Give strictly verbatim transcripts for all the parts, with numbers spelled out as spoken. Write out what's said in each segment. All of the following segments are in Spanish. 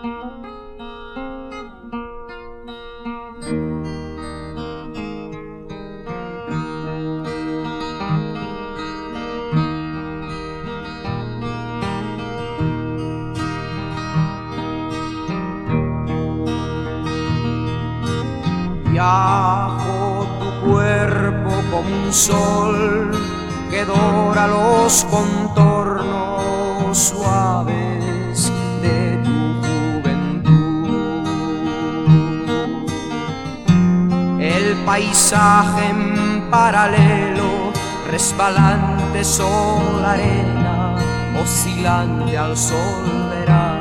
Viajo tu cuerpo como un sol que dora los contornos suaves de tu juventud. El paisaje en paralelo, resbalante sol, arena, oscilante al sol verano.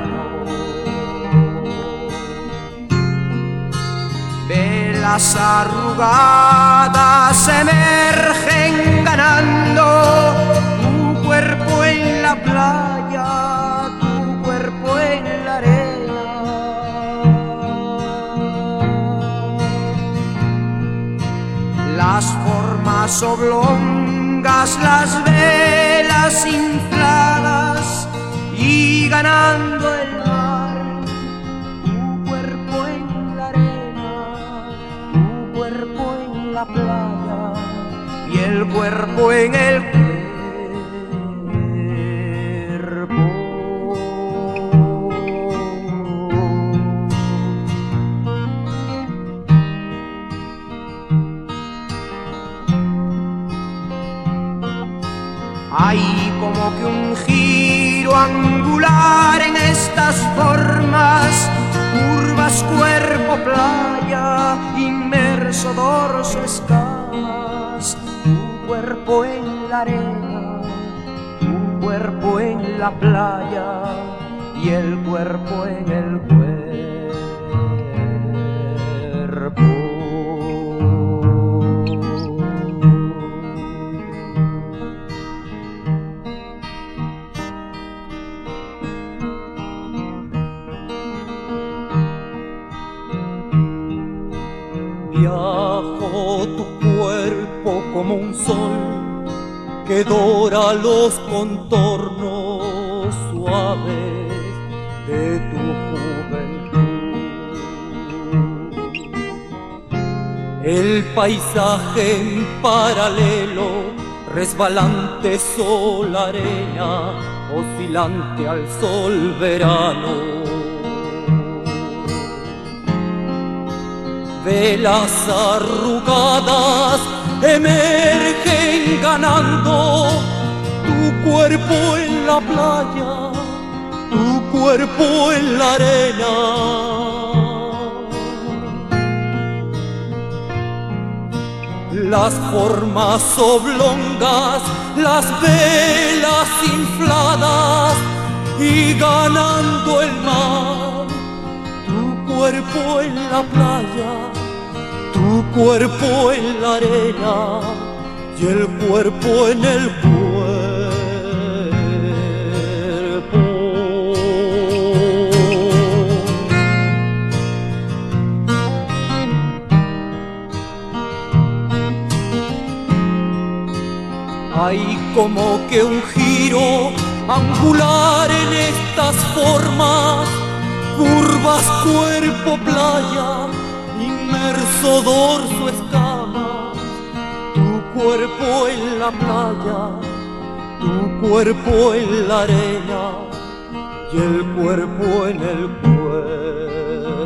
Velas arrugadas emergen ganando tu cuerpo en la playa, tu cuerpo en la arena. Las formas oblongas, las velas infladas y ganando el mar, tu cuerpo en la arena, tu cuerpo en la playa y el cuerpo en el cuerpo. Hay como que un giro angular en estas formas, curvas, cuerpo, playa, inmerso, dorso, escamas, tu cuerpo en la arena, tu cuerpo en la playa y el cuerpo en el cuerpo. Viajo tu cuerpo como un sol que dora los contornos suaves de tu juventud. El paisaje en paralelo, resbalante sol, arena, oscilante al sol verano. Velas arrugadas emergen ganando tu cuerpo en la playa, tu cuerpo en la arena. Las formas oblongas, las velas infladas y ganando el mar, tu cuerpo en la playa, tu cuerpo en la arena y el cuerpo en el cuerpo. Hay como que un giro angular en estas formas, curvas, cuerpo, playa, inmerso, dorso, escamas, tu cuerpo en la playa, tu cuerpo en la arena y el cuerpo en el cuerpo.